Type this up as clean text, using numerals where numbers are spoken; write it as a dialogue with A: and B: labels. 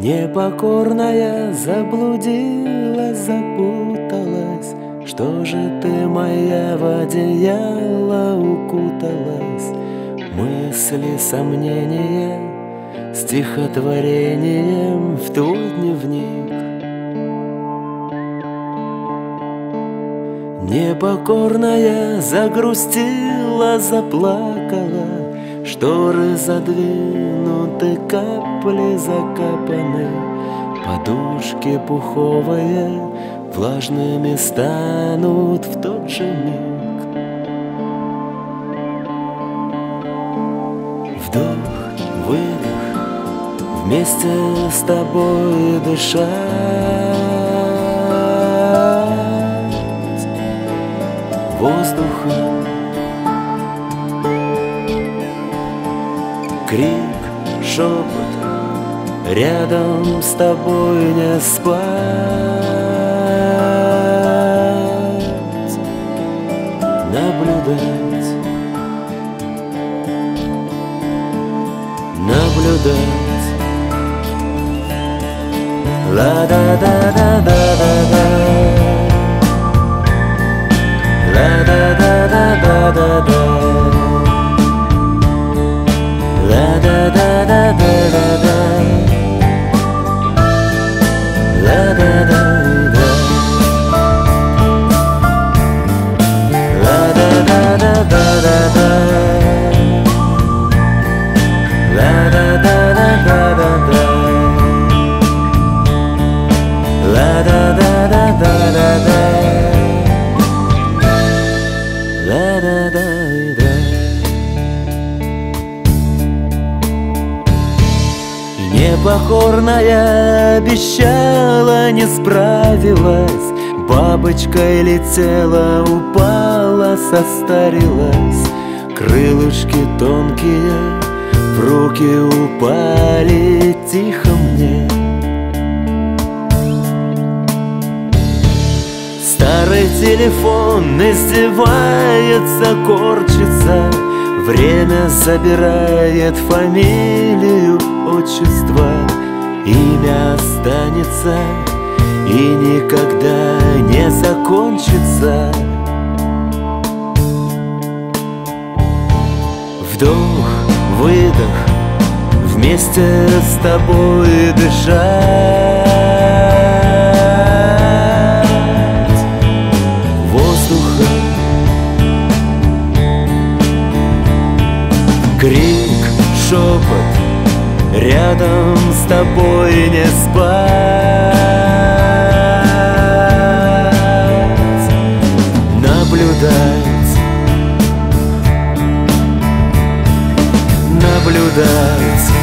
A: Непокорная заблудилась, запуталась. Что же ты, моя, в одеяло укуталась? Мысли, сомнения стихотворением в твой дневник. Непокорная загрустила, заплакала. Шторы задвинуты, капли закапаны, подушки пуховые влажными станут в тот же миг. Вдох, выдох, вместе с тобой дышать. Воздуха, крик, шепот, рядом с тобой не спать. Наблюдать, наблюдать. Ла-да-да-да-да-да-да, ла-да-да-да-да-да-да, ла-да-да-да-да-да-да, ла-да-да-да, ла-да-да-да-да-да, ла-да-да-да-да-да, ла-да-да-да-да-да, ла-да-да-да. Непокорная обещала, не справилась, бабочкой летела, упала, состарилась. Крылышки тонкие в руки упали, тихо мне. Старый телефон издевается, корчится, время забирает фамилию, отчество, имя останется и никогда не закончится. Вдох, выдох, вместе с тобой дышать. Воздуха, крик, шепот, рядом с тобой не спать. Наблюдать, наблюдать.